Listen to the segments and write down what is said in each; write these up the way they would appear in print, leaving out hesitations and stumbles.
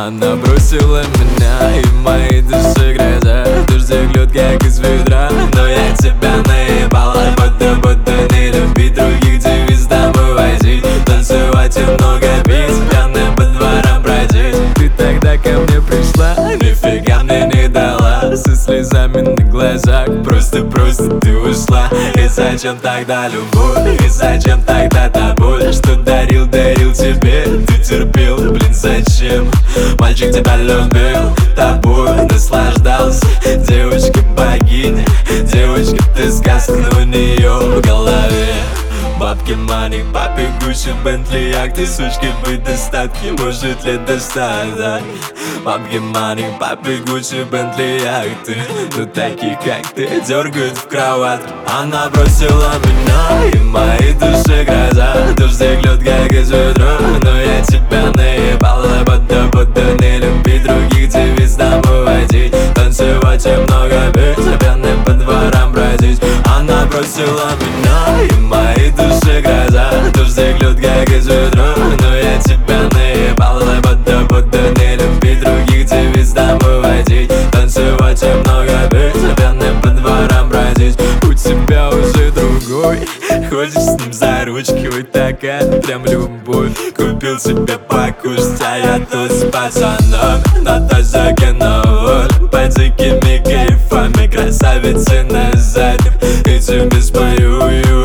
Она бросила меня, и в моей душе гроза. Дождик льет, как из ведра, но я тебя наебала. Буду не любить других, девиз домой возить, танцевать и много пить, пьяным по дворам бродить. Ты тогда ко мне пришла, нифига мне не дала, со слезами на глазах, просто ты ушла. И зачем тогда любовь, и зачем тогда та боль, что дарил тебе, ты терпел, блин, зачем? Мальчик тебя любил, тобой наслаждался. Девочка богиня, девочка ты сказка, но у нее в голове бабки, мани, папе, Гуччи, Бентли, яхты, сучки быть достатки, может ли достать, да? Бабки, мани, папе, Гуччи, Бентли, яхты, но такие как ты дергают в кровать. Она бросила меня, и в моей душе гроза. Дождик льет, как из ведра, но я тебя наебала. Буду не любить других, девиз домой водить, танцевать и много пить, пьяным по дворам бродить. Она бросила меня, и в моей душе гроза. Дождик льет, как из ведра, но я тебя наебала. Буду не любить других, девиз домой водить, танцевать и много пить, пьяным по дворам бродить. У тебя уже другой, ходишь с ним за ручки, вы такая прям любовь. Купил себе покушать, а я тут с пацаном на тазике на воле, под дикими кайфами, красавицы на заднем. И тебе спою,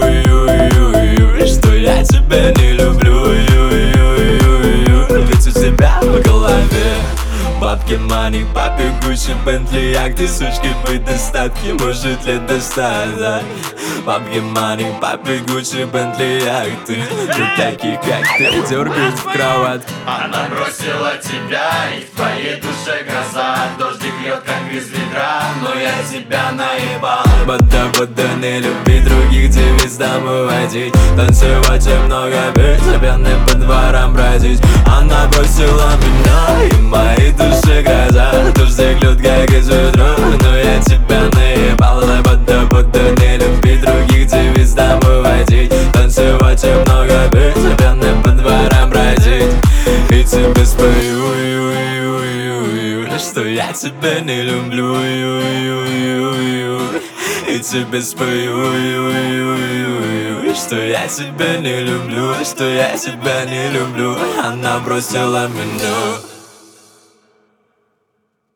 что я тебя не люблю, ведь у тебя в голове бабки, мани, папе, Гуччи, Бентли, яхты, сучки быть достатки, может ли достать, да? Бабки, мани, папе, Гуччи, Бентли, яхты, ну такие как ты дергают в кровать. Она бросила тебя, и в твоей душе гроза. Дождик льет, как из ведра, но я тебя наебал. Буду не любить других, девиз домой водить, танцевать и много пить, пьяным по дворам бродить. Она бросила меня, и в моей душе гроза. Дождик льет, как из ведра, но я тебя наебала. Буду не любить других, девиз домой водить, танцевать и много пить, пьяным по дворам бродить. И тебе спою, что я тебя не люблю, и тебе спою, что я тебя не люблю, что я тебя не люблю. Она бросила меня.